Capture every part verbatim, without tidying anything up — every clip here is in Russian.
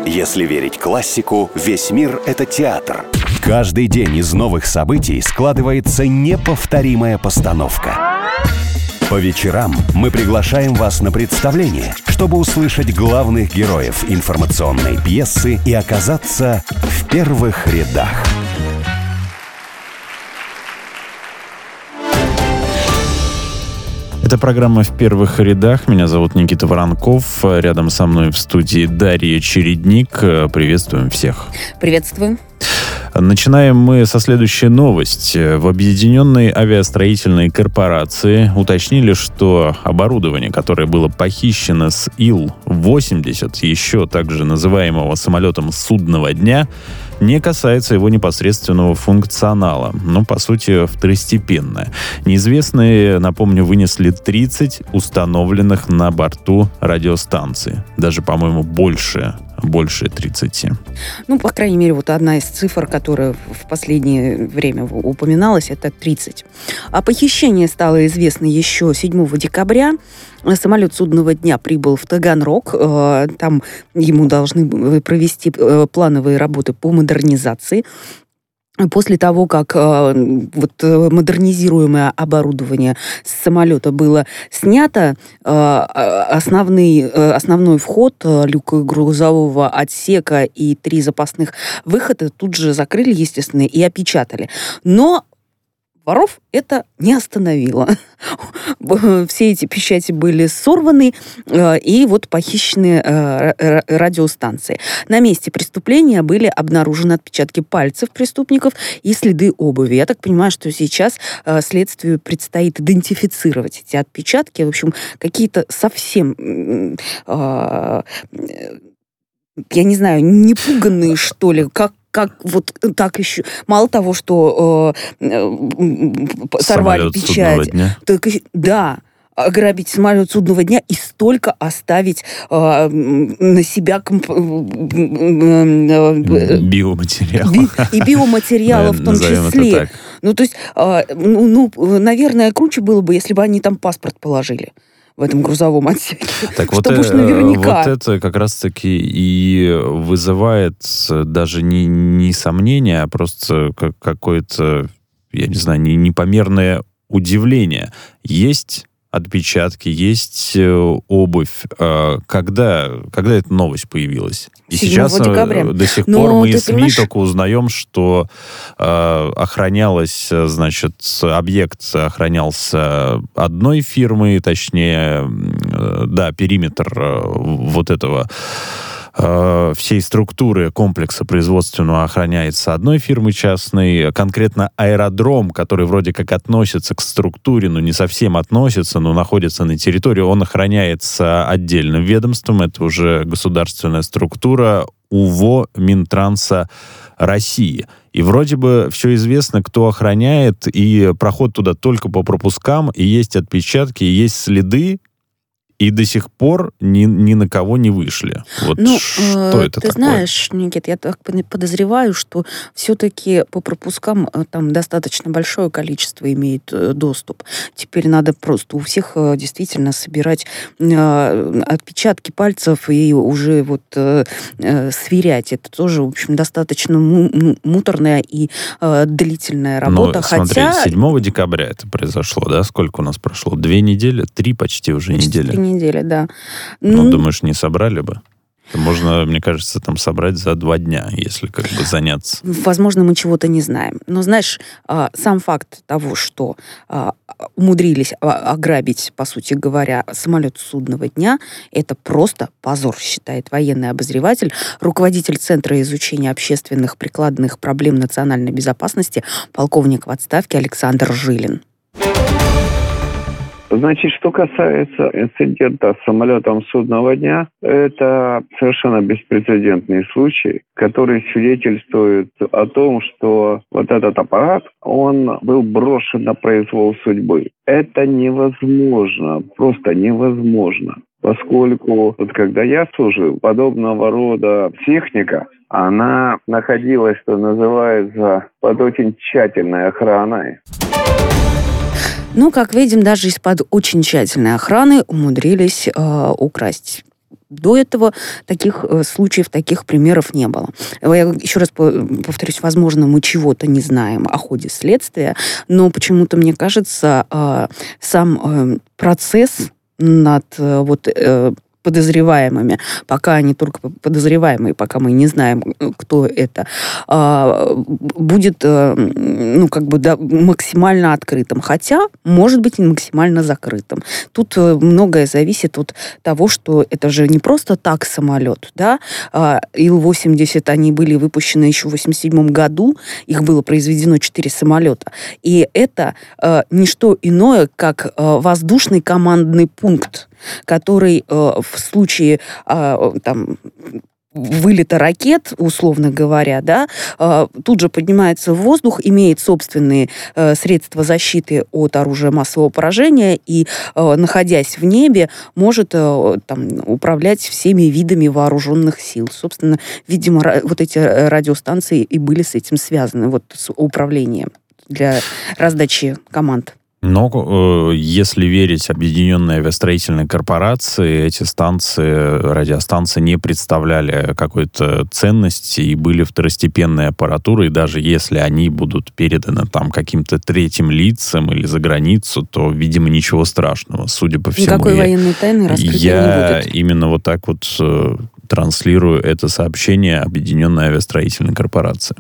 Если верить классику, весь мир — это театр. Каждый день из новых событий складывается неповторимая постановка. По вечерам мы приглашаем вас на представление, чтобы услышать главных героев информационной пьесы и оказаться в первых рядах. Это программа «В первых рядах». Меня зовут Никита Воронков. Рядом со мной в студии Дарья Чередник. Приветствуем всех. Приветствуем. Начинаем мы со следующей новости. В Объединенной авиастроительной корпорации уточнили, что оборудование, которое было похищено с Ил восемьдесят, еще также называемого самолетом судного дня, не касается его непосредственного функционала, но, по сути, второстепенное. Неизвестные, напомню, вынесли тридцать установленных на борту радиостанций. Даже, по-моему, больше, больше тридцати. Ну, по крайней мере, вот одна из цифр, которая в последнее время упоминалась, это тридцать. А похищение стало известно еще седьмого декабря. Самолет судного дня прибыл в Таганрог. Там ему должны провести плановые работы по модернизации. После того, как э, вот, модернизируемое оборудование с самолета было снято, э, основный, э, основной вход э, люка грузового отсека и три запасных выхода тут же закрыли, естественно, и опечатали. Но воров это не остановило. Все эти печати были сорваны, и вот похищены радиостанции. На месте преступления были обнаружены отпечатки пальцев преступников и следы обуви. Я так понимаю, что сейчас следствию предстоит идентифицировать эти отпечатки. В общем, какие-то совсем, я не знаю, непуганные, что ли, как Как вот так еще... Мало того, что э, э, сорвали печать. Так, да, ограбить самолет судного дня и столько оставить э, на себя комп... биоматериалов. Би... И биоматериалов в том числе. Ну, то есть, э, ну, наверное, круче было бы, если бы они там паспорт положили в этом грузовом отсеке. Так вот, Чтобы уж наверняка. Вот это как раз-таки и вызывает даже не, не сомнение, а просто какое-то, я не знаю, непомерное удивление. Есть отпечатки, есть обувь. Когда, когда эта новость появилась? И сейчас декабря. До сих Но пор мы из СМИ понимаешь... только узнаем, что э, охранялось, значит, объект охранялся одной фирмой, точнее, э, да, периметр э, вот этого всей структуры комплекса производственного охраняется одной фирмой частной. Конкретно аэродром, который вроде как относится к структуре, но не совсем относится, но находится на территории, он охраняется отдельным ведомством. Это уже государственная структура УВО Минтранса России. И вроде бы все известно, кто охраняет, и проход туда только по пропускам, и есть отпечатки, и есть следы, и до сих пор ни, ни на кого не вышли. Вот ну, что э, это ты такое? Ты знаешь, Никит, я так подозреваю, что все-таки по пропускам там достаточно большое количество имеет доступ. Теперь надо просто у всех действительно собирать э, отпечатки пальцев и уже вот э, сверять. Это тоже, в общем, достаточно му- муторная и э, длительная работа. Ну, смотри, хотя... седьмого декабря это произошло, да? Сколько у нас прошло? Две недели? Три почти уже почти недели. Три недели, да. Ну, ну, думаешь, не собрали бы? Это можно, мне кажется, там собрать за два дня, если как бы заняться. Возможно, мы чего-то не знаем. Но, знаешь, сам факт того, что умудрились ограбить, по сути говоря, самолет судного дня, это просто позор, считает военный обозреватель, руководитель Центра изучения общественных прикладных проблем национальной безопасности, полковник в отставке Александр Жилин. Значит, что касается инцидента с самолетом судного дня, это совершенно беспрецедентный случай, который свидетельствует о том, что вот этот аппарат, он был брошен на произвол судьбы. Это невозможно, просто невозможно. Поскольку, вот когда я служил, подобного рода техника, она находилась, что называется, под очень тщательной охраной. Ну, как видим, даже из-под очень тщательной охраны умудрились э, украсть До этого таких э, случаев, таких примеров не было. Я еще раз повторюсь, возможно, мы чего-то не знаем о ходе следствия, но почему-то, мне кажется, э, сам э, процесс над э, вот... Э, подозреваемыми, пока они только подозреваемые, пока мы не знаем, кто это, будет, ну, как бы, да, максимально открытым. Хотя, может быть, и максимально закрытым. Тут многое зависит от того, что это же не просто так самолет, да. Ил восемьдесят, они были выпущены еще в восемьдесят седьмом году, их было произведено четыре самолета. И это не что иное, как воздушный командный пункт, который э, в случае э, там, вылета ракет, условно говоря, да, э, тут же поднимается в воздух, имеет собственные э, средства защиты от оружия массового поражения и, э, находясь в небе, может э, там, управлять всеми видами вооруженных сил. Собственно, видимо, ра- вот эти радиостанции и были с этим связаны, вот с управлением для раздачи команд. Но э, если верить Объединенной авиастроительной корпорации, эти станции, радиостанции не представляли какой-то ценности и были второстепенной аппаратурой. И даже если они будут переданы там каким-то третьим лицам или за границу, то, видимо, ничего страшного, судя по всему. Никакой я, военной тайны раскрытой я не будет. именно вот так вот э, транслирую это сообщение Объединенной авиастроительной корпорации.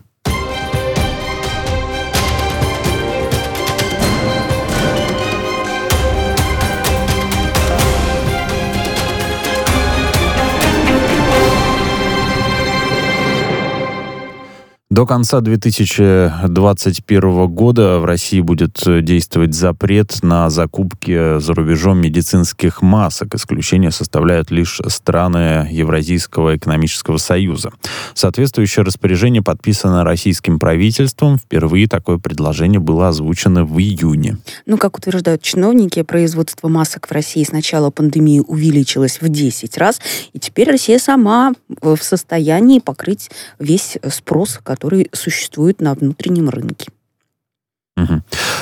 До конца две тысячи двадцать первого года в России будет действовать запрет на закупки за рубежом медицинских масок. Исключение составляют лишь страны Евразийского экономического союза. Соответствующее распоряжение подписано российским правительством. Впервые такое предложение было озвучено в июне. Ну, как утверждают чиновники, производство масок в России с начала пандемии увеличилось в десять раз, и теперь Россия сама в состоянии покрыть весь спрос, который который существует на внутреннем рынке. Угу.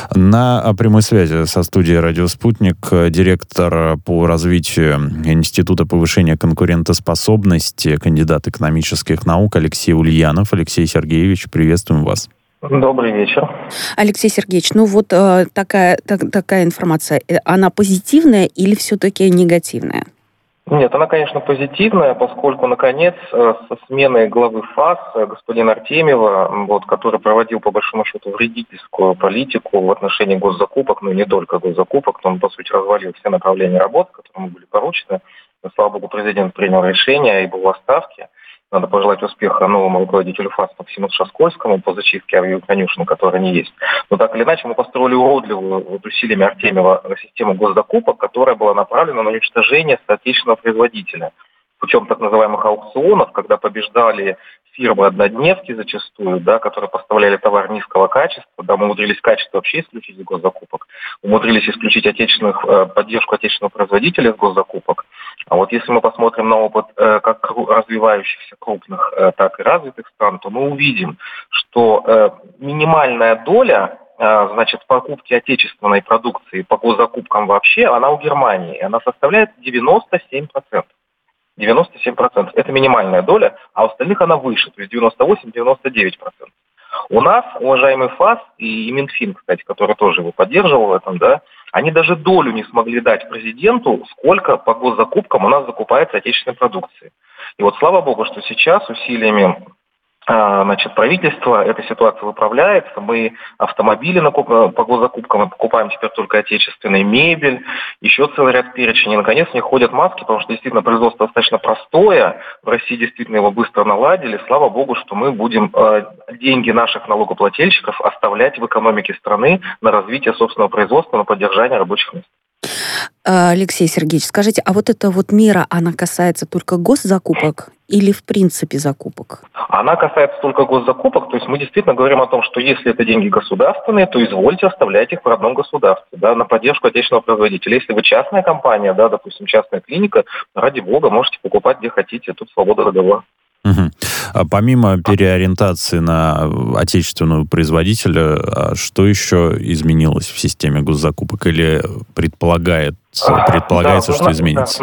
На прямой связи со студией «Радио Спутник» директор по развитию Института повышения конкурентоспособности, кандидат экономических наук Алексей Ульянов. Алексей Сергеевич, приветствуем вас. Добрый вечер. Алексей Сергеевич, ну вот э, такая, так, такая информация, она позитивная или все-таки негативная? Нет, она, конечно, позитивная, поскольку, наконец, со сменой главы ФАС господина Артемьева, вот, который проводил, по большому счету, вредительскую политику в отношении госзакупок, ну и не только госзакупок, он, по сути, развалил все направления работ, которые ему были поручены. Но, слава богу, президент принял решение и был в отставке. Надо пожелать успеха новому руководителю ФАС Максиму Шаскольскому по зачистке авиаконюшен, которые они есть. Но так или иначе мы построили уродливую вот, усилиями Артемьева систему госзакупок, которая была направлена на уничтожение соотечественного производителя путем так называемых аукционов, когда побеждали фирмы-однодневки зачастую, да, которые поставляли товар низкого качества, да, мы умудрились качество вообще исключить из госзакупок, умудрились исключить отечественных, э, поддержку отечественного производителя из госзакупок. А вот если мы посмотрим на опыт э, как развивающихся крупных, э, так и развитых стран, то мы увидим, что э, минимальная доля э, значит, покупки отечественной продукции по госзакупкам вообще, она у Германии, она составляет девяносто семь процентов. девяносто семь процентов. Это минимальная доля, а у остальных она выше, то есть девяносто восемь - девяносто девять процентов. У нас, уважаемый ФАС и Минфин, кстати, который тоже его поддерживал в этом, да, они даже долю не смогли дать президенту, сколько по госзакупкам у нас закупается отечественной продукции. И вот слава богу, что сейчас усилиями значит, правительство эта ситуация выправляется. Мы автомобили по госзакупкам мы покупаем теперь только отечественную мебель, еще целый ряд перечней. И, наконец, не ходят маски, потому что действительно производство достаточно простое. В России действительно его быстро наладили. Слава богу, что мы будем э, деньги наших налогоплательщиков оставлять в экономике страны на развитие собственного производства, на поддержание рабочих мест. Алексей Сергеевич, скажите, а вот эта вот мера, она касается только госзакупок или в принципе закупок? Она касается только госзакупок, то есть мы действительно говорим о том, что если это деньги государственные, то извольте оставлять их в родном государстве, да, на поддержку отечественного производителя. Если вы частная компания, да, допустим, частная клиника, ради бога, можете покупать где хотите, тут свобода договора. Угу. А помимо переориентации на отечественного производителя, что еще изменилось в системе госзакупок или предполагает, предполагается, да, что изменится? Да.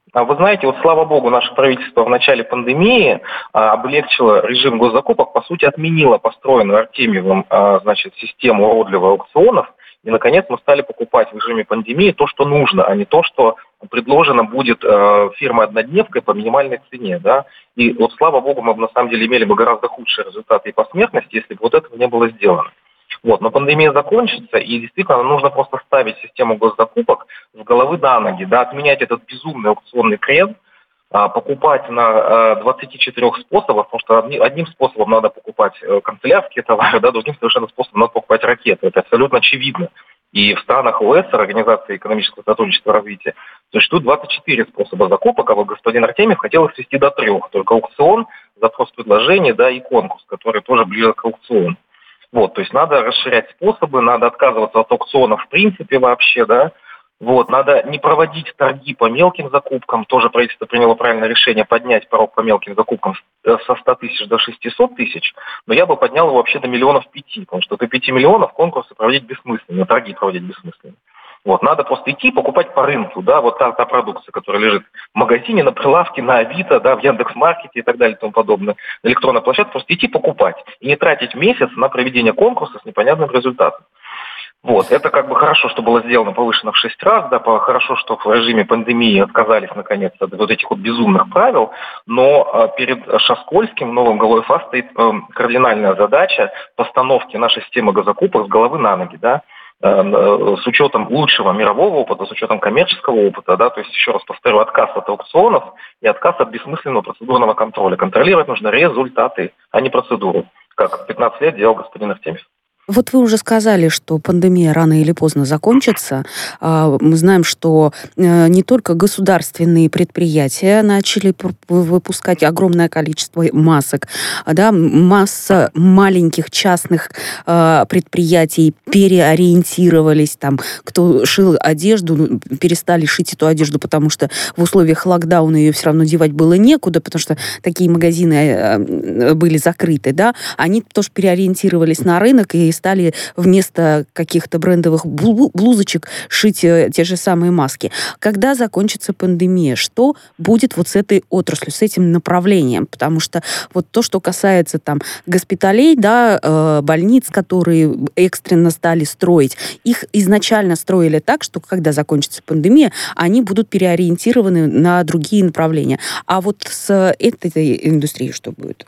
Вы знаете, вот слава богу, наше правительство в начале пандемии а, облегчило режим госзакупок, по сути, отменило построенную Артемьевым а, значит, систему уродливых аукционов, и, наконец, мы стали покупать в режиме пандемии то, что нужно, а не то, что предложено будет э, фирмой-однодневкой по минимальной цене. Да? И вот, слава богу, мы бы, на самом деле, имели бы гораздо худшие результаты и по смертности, если бы вот этого не было сделано. Вот, но пандемия закончится, и действительно нужно просто ставить систему госзакупок с головы на ноги, да, отменять этот безумный аукционный крен, а, покупать на а, двадцати четырёх способах, потому что одни, одним способом надо покупать а, канцелярские товары, да, другим совершенно способом надо покупать ракеты. Это абсолютно очевидно. И в странах ОЭСР, Организации экономического сотрудничества и развития, существует двадцать четыре способа закупок, а вот господин Артемьев хотел их свести до трех. Только аукцион, запрос предложений, да, и конкурс, который тоже ближе к аукциону. Вот, то есть надо расширять способы, надо отказываться от аукционов в принципе вообще, да. Вот, надо не проводить торги по мелким закупкам. Тоже правительство приняло правильное решение поднять порог по мелким закупкам со ста тысяч до шестисот тысяч, но я бы поднял его вообще до миллионов пяти, потому что до пяти миллионов конкурсы проводить бессмысленно, торги проводить бессмысленно. Вот, надо просто идти покупать по рынку, да, вот та, та продукция, которая лежит в магазине, на прилавке, на Авито, да, в Яндекс.Маркете и так далее и тому подобное, на электронной площадке, просто идти покупать и не тратить месяц на проведение конкурса с непонятным результатом. Вот, это как бы хорошо, что было сделано повышено в шесть раз, да, хорошо, что в режиме пандемии отказались наконец от вот этих вот безумных правил, но э, перед Шаскольским, новым главой ФАС, стоит э, кардинальная задача постановки нашей системы госзакупок с головы на ноги, да, э, с учетом лучшего мирового опыта, с учетом коммерческого опыта, да, то есть, еще раз повторю, отказ от аукционов и отказ от бессмысленного процедурного контроля. Контролировать нужно результаты, а не процедуру, как пятнадцать лет делал господин Артемьев. Вот вы уже сказали, что пандемия рано или поздно закончится. Мы знаем, что не только государственные предприятия начали выпускать огромное количество масок, да, масса маленьких частных предприятий переориентировались, там, кто шил одежду, перестали шить эту одежду, потому что в условиях локдауна ее все равно девать было некуда, потому что такие магазины были закрыты, да, они тоже переориентировались на рынок и стали вместо каких-то брендовых блузочек шить те же самые маски. Когда закончится пандемия, что будет вот с этой отраслью, с этим направлением? Потому что вот то, что касается там госпиталей, да, больниц, которые экстренно стали строить, их изначально строили так, что когда закончится пандемия, они будут переориентированы на другие направления. А вот с этой индустрией что будет?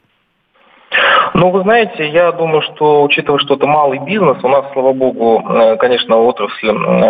Ну, вы знаете, я думаю, что, учитывая, что это малый бизнес, у нас, слава богу, конечно, отрасль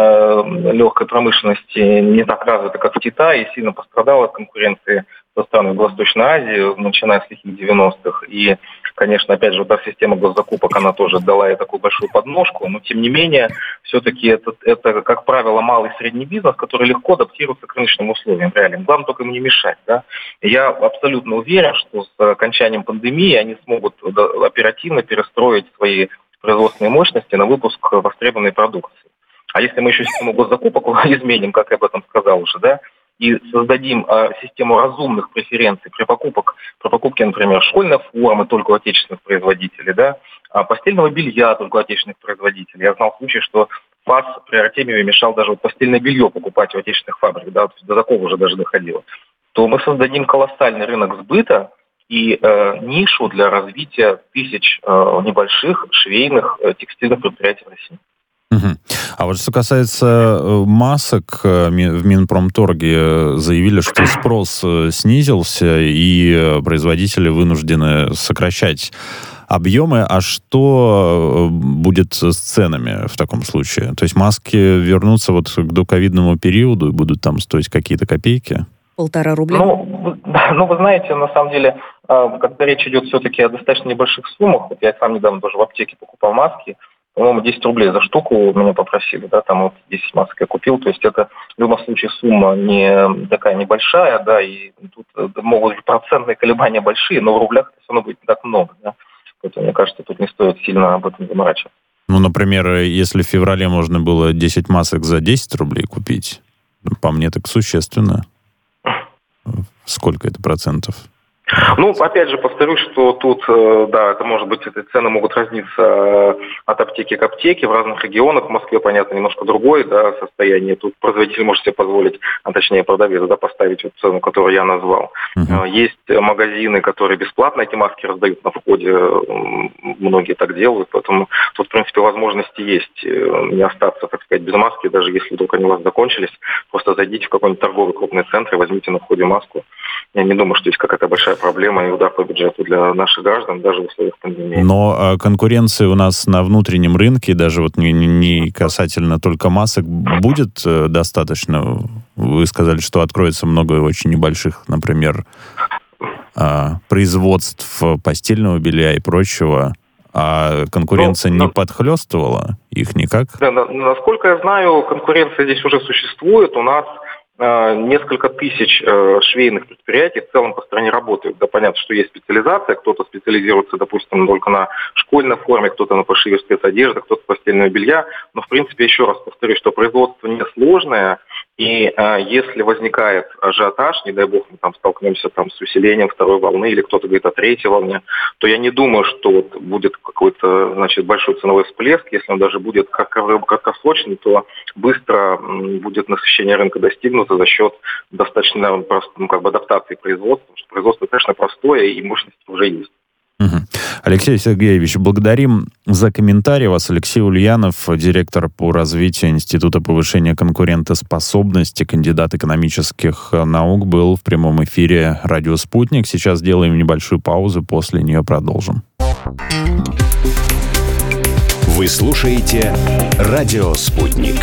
легкой промышленности не так развита, как в Китае, и сильно пострадала от конкуренции со странами Восточной Азии, начиная с лихих девяностых. И, конечно, опять же, вот та система госзакупок, она тоже дала ей такую большую подножку, но, тем не менее, все-таки это, это, как правило, малый и средний бизнес, который легко адаптируется к рыночным условиям, реально. Главное только ему не мешать, да. Я абсолютно уверен, что с окончанием пандемии они смогут оперативно перестроить свои производственные мощности на выпуск востребованной продукции. А если мы еще систему госзакупок изменим, как я об этом сказал уже, да, и создадим э, систему разумных преференций при, покупок, при покупке, например, школьной формы только у отечественных производителей, да, а постельного белья только у отечественных производителей. Я знал случай, что ФАС при Артемьеве мешал даже вот постельное белье покупать у отечественных фабрик, да, то есть до такого уже даже доходило. То мы создадим колоссальный рынок сбыта и э, нишу для развития тысяч э, небольших швейных э, текстильных предприятий в России. Угу. А вот что касается масок, в Минпромторге заявили, что спрос снизился, и производители вынуждены сокращать объемы. А что будет с ценами в таком случае? То есть маски вернутся вот к доковидному периоду и будут там стоить какие-то копейки? Полтора рубля? Ну, ну, вы знаете, на самом деле, когда речь идет все-таки о достаточно небольших суммах, вот я сам недавно тоже в аптеке покупал маски, по-моему, десять рублей за штуку меня попросили, да, там вот десять масок я купил, то есть это в любом случае сумма не такая небольшая, да, и тут могут быть процентные колебания большие, но в рублях это все равно будет не так много, да, поэтому, мне кажется, тут не стоит сильно об этом заморачиваться. Ну, например, если в феврале можно было десять масок за десять рублей купить, по мне так существенно. Сколько это процентов? Ну, опять же, повторюсь, что тут, да, это может быть, эти цены могут разниться от аптеки к аптеке. В разных регионах, в Москве, понятно, немножко другое, да, состояние. Тут производитель может себе позволить, а точнее продавец, да, поставить вот цену, которую я назвал. Uh-huh. Есть магазины, которые бесплатно эти маски раздают на входе. Многие так делают, поэтому тут, в принципе, возможности есть не остаться, так сказать, без маски, даже если вдруг они у вас закончились. Просто зайдите в какой-нибудь торговый крупный центр и возьмите на входе маску. Я не думаю, что есть какая-то большая проблема и удар по бюджету для наших граждан, даже в условиях пандемии. Но а, конкуренция у нас на внутреннем рынке, даже вот не, не касательно только масок, будет э, достаточно? Вы сказали, что откроется много очень небольших, например, э, производств постельного белья и прочего, а конкуренция ну, не да. подхлёстывала их никак? Да, да, насколько я знаю, конкуренция здесь уже существует. У нас несколько тысяч э, швейных предприятий в целом по стране работают. Да, понятно, что есть специализация, кто-то специализируется, допустим, только на школьной форме, кто-то на пошиве спецодежды, кто-то постельного белья. Но, в принципе, еще раз повторюсь, что производство несложное, и э, если возникает ажиотаж, не дай бог, мы там столкнемся там, с усилением второй волны, или кто-то говорит о третьей волне, то я не думаю, что вот будет какой-то, значит, большой ценовой всплеск. Если он даже будет краткосрочный, то быстро будет насыщение рынка достигнуто за счет достаточно просто, ну, как бы адаптации производства, потому что производство, конечно, простое, и мощности уже есть. Угу. Алексей Сергеевич, благодарим за комментарий вас. Алексей Ульянов, директор по развитию Института повышения конкурентоспособности, кандидат экономических наук, был в прямом эфире «Радио Спутник». Сейчас сделаем небольшую паузу, после нее продолжим. Вы слушаете «Радио Спутник».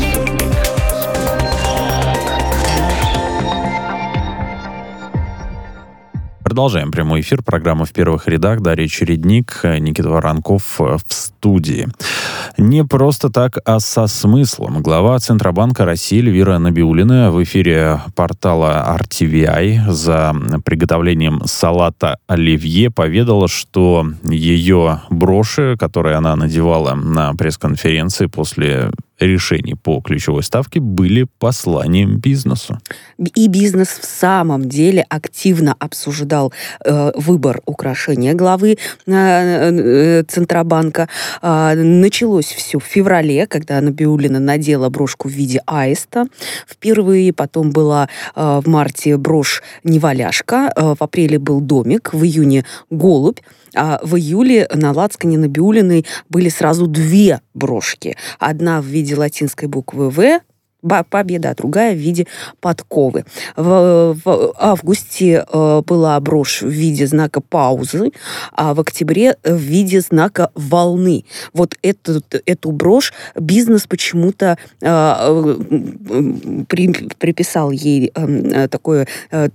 Продолжаем прямой эфир. Программа «В первых рядах». Дарья Чередник, Никита Воронков в студии. Не просто так, а со смыслом. Глава Центробанка России Эльвира Набиуллина в эфире портала ар ти ви ай за приготовлением салата оливье поведала, что ее броши, которые она надевала на пресс-конференции после решений по ключевой ставке, были посланием бизнесу. И бизнес в самом деле активно обсуждал э, выбор украшения главы э, э, Центробанка. Э, началось все в феврале, когда Набиуллина надела брошку в виде аиста впервые, потом была э, в марте брошь неваляшка, э, в апреле был домик, в июне голубь, а в июле на лацкане Набиуллиной были сразу две брошки. Одна в виде латинской буквы «В», победа, а другая в виде подковы. В, в августе э, была брошь в виде знака паузы, а в октябре в виде знака волны. Вот эту, эту брошь бизнес почему-то э, при, приписал ей э, такое э,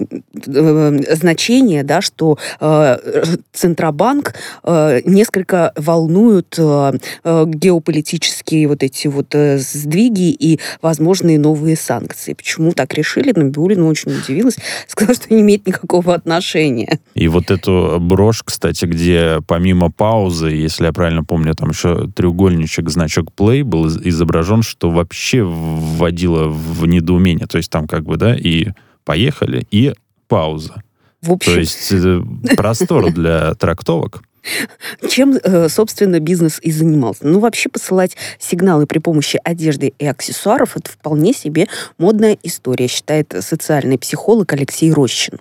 э, значение, да, что э, Центробанк э, несколько волнуют э, э, геополитические вот эти вот э, сдвиги и, возможно, новые санкции. Почему так решили? Набиуллина очень удивилась, сказала, что не имеет никакого отношения. И вот эту брошь, кстати, где помимо паузы, если я правильно помню, там еще треугольничек, значок play был изображен, что вообще вводило в недоумение. То есть там как бы, да, и поехали, и пауза. В общем... То есть простор для трактовок. Чем, собственно, бизнес и занимался. Ну, вообще посылать сигналы при помощи одежды и аксессуаров – это вполне себе модная история, считает социальный психолог Алексей Рощин.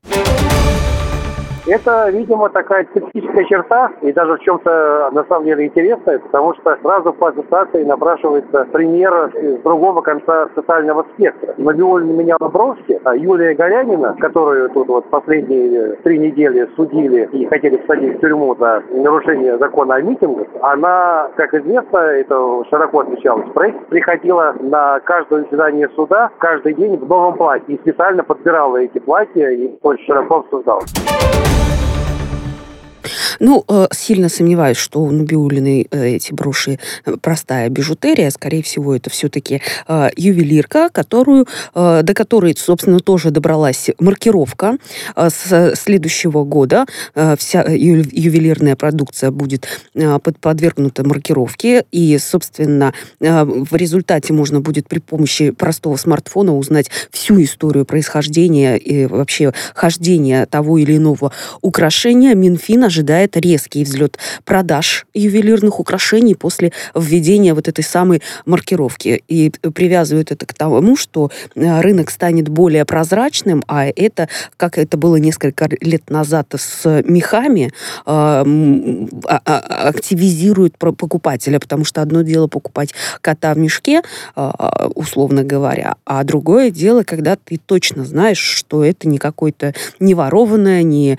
Это, видимо, такая специфическая черта, и даже в чем-то, на самом деле, интересная, потому что сразу по ассоциации напрашивается пример с другого конца социального спектра. Набиуллина меняла брошки, а Юлия Горянина, которую тут вот последние три недели судили и хотели посадить в тюрьму за нарушение закона о митингах, она, как известно, это широко отмечалось в прессе, приходила на каждое заседание суда каждый день в новом платье и специально подбирала эти платья и очень широко обсуждала. Ну, сильно сомневаюсь, что у Набиуллиной эти броши простая бижутерия. Скорее всего, это все-таки ювелирка, которую, до которой, собственно, тоже добралась маркировка. С следующего года вся ювелирная продукция будет подвергнута маркировке. И, собственно, в результате можно будет при помощи простого смартфона узнать всю историю происхождения и вообще хождения того или иного украшения. Минфин ожидает резкий взлет продаж ювелирных украшений после введения вот этой самой маркировки. И привязывают это к тому, что рынок станет более прозрачным, а это, как это было несколько лет назад с мехами, активизирует покупателя, потому что одно дело покупать кота в мешке, условно говоря, а другое дело, когда ты точно знаешь, что это не какое-то не ворованное, не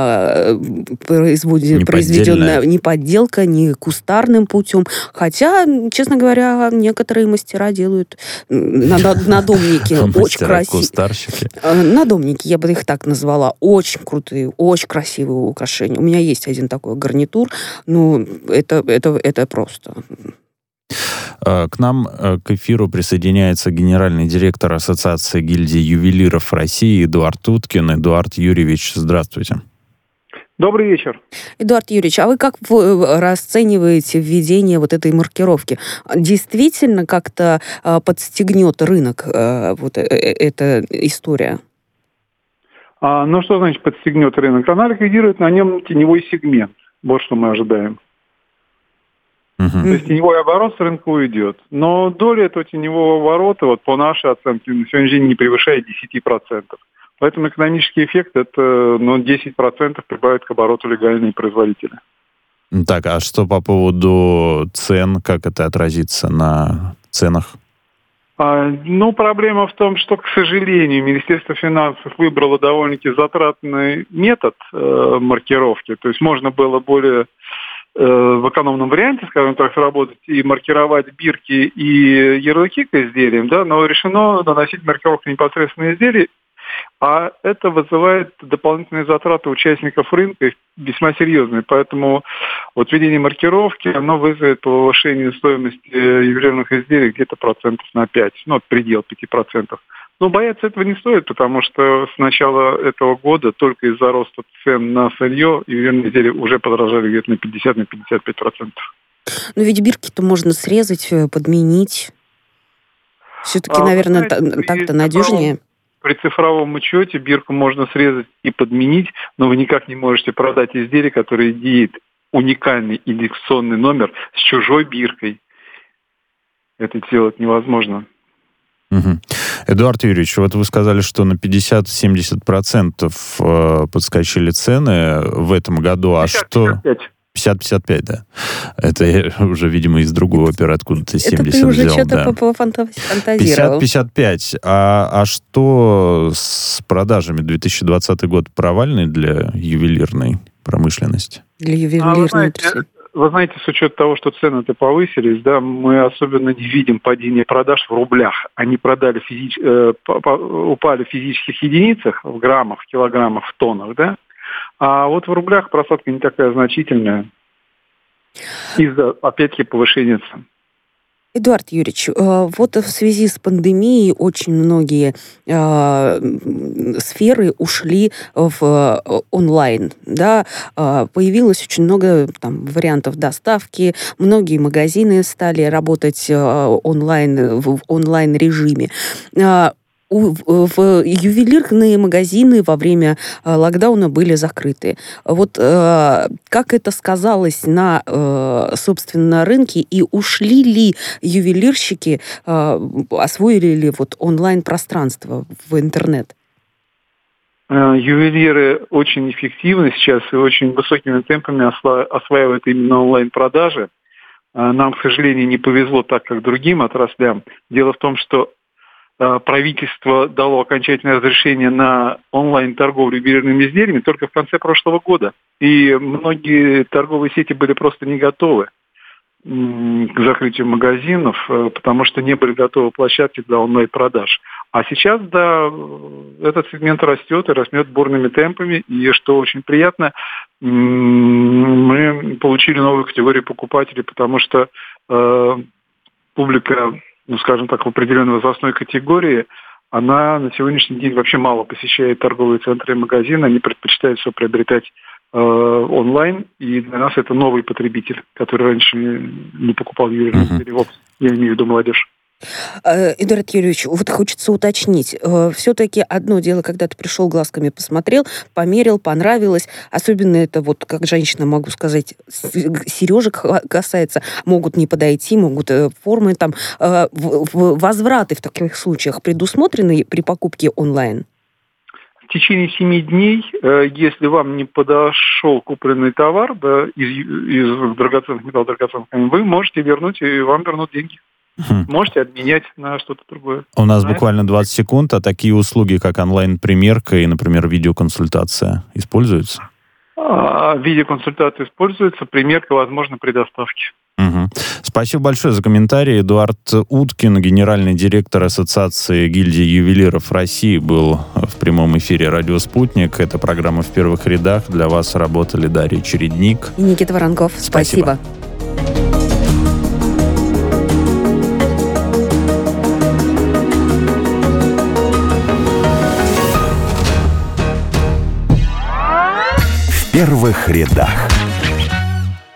производит, не произведенная не подделка, не кустарным путем. Хотя, честно говоря, некоторые мастера делают надомники очень красивые. Кустарщики. Надомники, я бы их так назвала, очень крутые, очень красивые украшения. У меня есть один такой гарнитур, но это, это, это просто... К нам к эфиру присоединяется генеральный директор Ассоциации гильдии ювелиров России Эдуард Уткин. Эдуард Юрьевич, здравствуйте. Добрый вечер. Эдуард Юрьевич, а вы как расцениваете введение вот этой маркировки? Действительно как-то подстегнет рынок вот эта история? А, ну, что значит подстегнет рынок? Она ликвидирует на нем теневой сегмент. Вот что мы ожидаем. Uh-huh. То есть теневой оборот с рынка уйдет. Но доля этого теневого оборота, вот по нашей оценке, на сегодняшний день не превышает десять процентов. Поэтому экономический эффект это ну, десять процентов прибавит к обороту легальные производители. Так, а что по поводу цен? Как это отразится на ценах? А, ну, проблема в том, что, к сожалению, Министерство финансов выбрало довольно-таки затратный метод э, маркировки. То есть можно было более в экономном варианте, скажем так, сработать и маркировать бирки и ярлыки к изделиям, да, но решено наносить маркировку непосредственно изделий, а это вызывает дополнительные затраты участников рынка весьма серьезные. Поэтому вот введение маркировки, оно вызовет повышение стоимости ювелирных изделий где-то процентов на пять, ну, предел пяти процентов. Но бояться этого не стоит, потому что с начала этого года только из-за роста цен на сырье ювелирные изделия уже подорожали где-то на пятьдесят - пятьдесят пять процентов. Но ведь бирки-то можно срезать, подменить. Все-таки, а, наверное, знаете, так-то надежнее. При цифровом учете бирку можно срезать и подменить, но вы никак не можете продать изделие, которое имеет уникальный индексационный номер с чужой биркой. Это сделать невозможно. Угу. Эдуард Юрьевич, вот вы сказали, что на пятьдесят - семьдесят процентов подскочили цены в этом году, а что... пятьдесят - пятьдесят пять, да. Это я уже, видимо, из другой оперы откуда-то семьдесят взял. Это ты уже да. что-то пофантазировал. пятьдесят - пятьдесят пять. А, а что с продажами? две тысячи двадцатый год провальный для ювелирной промышленности? Для ювелирной отрасли. Вы знаете, с учетом того, что цены-то повысились, да, мы особенно не видим падения продаж в рублях. Они продали физич... э, упали в физических единицах, в граммах, в килограммах, в тоннах, да. А вот в рублях просадка не такая значительная из-за, опять-таки, повышения цен. Эдуард Юрьевич, вот в связи с пандемией очень многие э, сферы ушли в онлайн. Да? Появилось очень много там, вариантов доставки, многие магазины стали работать онлайн, в онлайн-режиме. У, в ювелирные магазины во время э, локдауна были закрыты. Вот э, как это сказалось на, э, собственно, рынке, и ушли ли ювелирщики, э, освоили ли вот онлайн-пространство в интернет? Ювелиры очень эффективны сейчас и очень высокими темпами осва- осваивают именно онлайн-продажи. Нам, к сожалению, не повезло так, как другим отраслям. Дело в том, что правительство дало окончательное разрешение на онлайн-торговлю ювелирными изделиями только в конце прошлого года. И многие торговые сети были просто не готовы. к закрытию магазинов, потому что не были готовы площадки для онлайн-продаж. А сейчас, да, этот сегмент растет и растет бурными темпами. И что очень приятно, мы получили новую категорию покупателей, потому что э, публика, ну, скажем так, в определенной возрастной категории, она на сегодняшний день вообще мало посещает торговые центры и магазины, они предпочитают все приобретать э, онлайн, и для нас это новый потребитель, который раньше не покупал ювелирный перевод, я имею в виду молодежь. Эдуард Юрьевич, вот хочется уточнить. Все-таки одно дело, когда ты пришел, глазками посмотрел, померил, понравилось. Особенно это, вот как женщина, могу сказать, сережек касается. Могут не подойти, могут формы там. Возвраты в таких случаях предусмотрены при покупке онлайн? В течение семи дней, если вам не подошел купленный товар, да, из, из драгоценных металлов, драгоценных камней, вы можете вернуть, и вам вернут деньги. Хм. Можете обменять на что-то другое. У нас Знаете? буквально двадцать секунд, а такие услуги, как онлайн-примерка и, например, видеоконсультация, используются? А, видеоконсультация используется, примерка, возможно, при доставке. Угу. Спасибо большое за комментарий. Эдуард Уткин, генеральный директор Ассоциации гильдии ювелиров России, был в прямом эфире «Радио Спутник». Это программа «В первых рядах». Для вас работали Дарья Чередник и Никита Воронков. Спасибо. Спасибо. В первых рядах.